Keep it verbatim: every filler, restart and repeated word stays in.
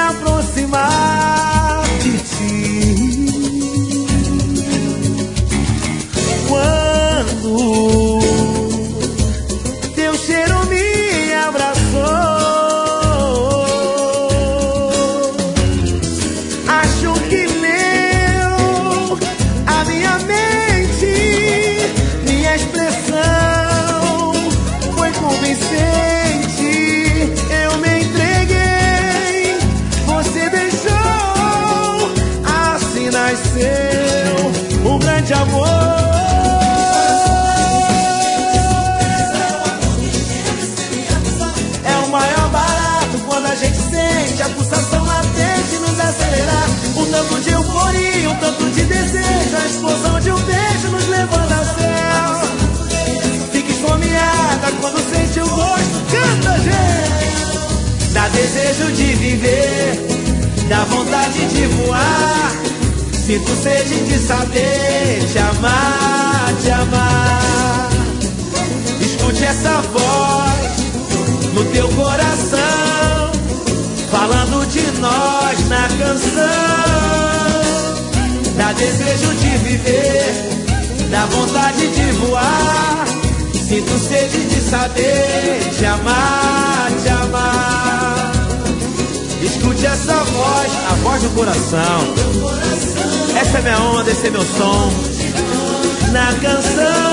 aproximar de ti. Quando teu cheiro me abraçou, acho que leu a minha mente, minha expressão foi convincente. Eu me entreguei, você deixou, assim nasceu um grande amor. A pulsação latente nos acelerar, um tanto de euforia, um tanto de desejo, a explosão de um beijo nos levando ao céu. Fica esfomeada quando sente o gosto, canta, gente. Dá desejo de viver, dá vontade de voar. Sinto sede de saber te amar, te amar. Escute essa voz no teu coração, falando de nós na canção. Dá desejo de viver, dá vontade de voar. Sinto sede de saber te amar, te amar. Escute essa voz, a voz do coração. Essa é minha onda, esse é meu som. Na canção.